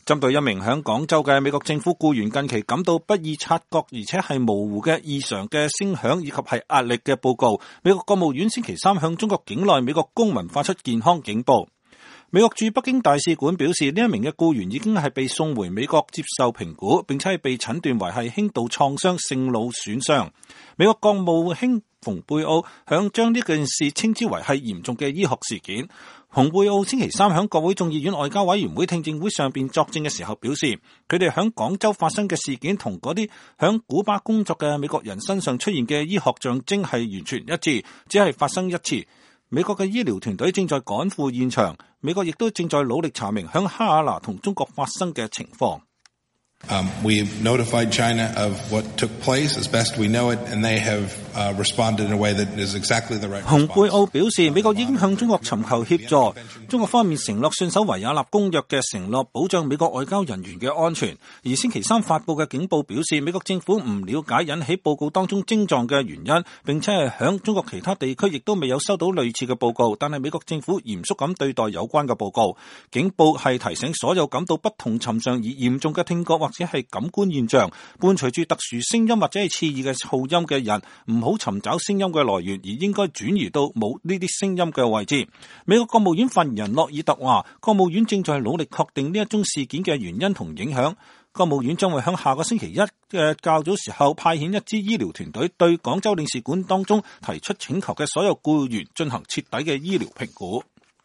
針對一名響廣州嘅美國政府僱員近期感到不易察覺而且係模糊嘅異常嘅聲響以及係壓力嘅報告，美國國務院星期三向中國境內美國公民發出健康警報。美國駐北京大使館表示，呢一名嘅僱員已經係被送回美國接受評估，並且係被診斷為係輕度創傷性腦損傷。美國國務卿蓬佩奧響將呢件事稱之為係嚴重嘅醫學事件。蓬佩奧星期三響國會眾議院外交委員會聽證會上邊作證嘅時候表示，佢哋響廣州發生嘅事件同嗰啲響古巴工作嘅美國人身上出現嘅醫學象徵係完全一致，只係發生一次。美國嘅醫療團隊正在趕赴現場，美國亦都正在努力查明響哈瓦那同中國發生嘅情況。 We've notified China of what took place as best we know it, and they have responded in a way that is exactly the right response. 蓬佩奧表示，美國已經向中國尋求協助，中國方面承諾信守維也納公約嘅承諾，保障美國外交人員嘅安全。而星期三發佈嘅警報表示，美國政府唔了解引起報告當中症狀嘅原因，並且係響中國其他地區亦都未有收到類似嘅報告，但係美國政府嚴肅咁對待有關嘅報告。警報係提醒所有感到不同尋常而嚴重嘅聽覺或者係感官現象，伴隨住特殊聲音或者係刺耳嘅噪音嘅人，唔好尋找聲音嘅來源，而應該轉移到冇呢啲聲音嘅位置。美國國務院發言人諾爾特話，國務院正在努力確定呢一宗事件嘅原因同影響。國務院將會喺下個星期一嘅較早時候派遣一支醫療團隊，對廣州領事館當中提出請求嘅所有僱員進行徹底嘅醫療評估。